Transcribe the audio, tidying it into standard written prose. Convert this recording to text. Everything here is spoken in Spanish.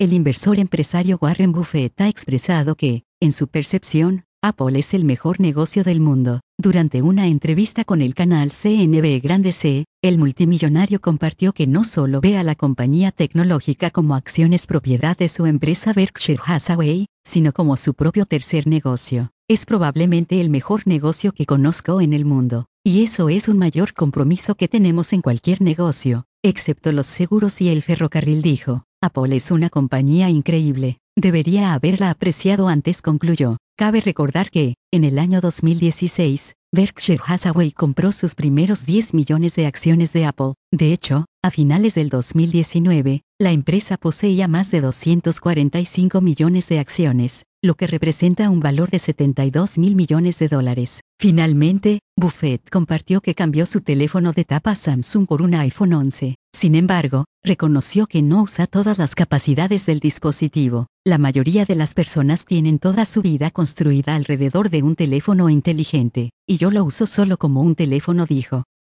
el inversor empresario Warren Buffett ha expresado que, en su percepción, Apple es el mejor negocio del mundo. Durante una entrevista con el canal CNBC Grande C, el multimillonario compartió que no solo ve a la compañía tecnológica como acciones propiedad de su empresa Berkshire Hathaway, sino como su propio tercer negocio. Es probablemente el mejor negocio que conozco en el mundo, y eso es un mayor compromiso que tenemos en cualquier negocio, excepto los seguros y el ferrocarril, dijo. Apple es una compañía increíble. Debería haberla apreciado antes, concluyó. Cabe recordar que, en el año 2016, Berkshire Hathaway compró sus primeros 10 millones de acciones de Apple. De hecho, a finales del 2019, la empresa poseía más de 245 millones de acciones, lo que representa un valor de 72.000 millones de dólares. Finalmente, Buffett compartió que cambió su teléfono de tapa Samsung por un iPhone 11. Sin embargo, reconoció que no usa todas las capacidades del dispositivo. La mayoría de las personas tienen toda su vida construida alrededor de un teléfono inteligente, y yo lo uso solo como un teléfono, dijo.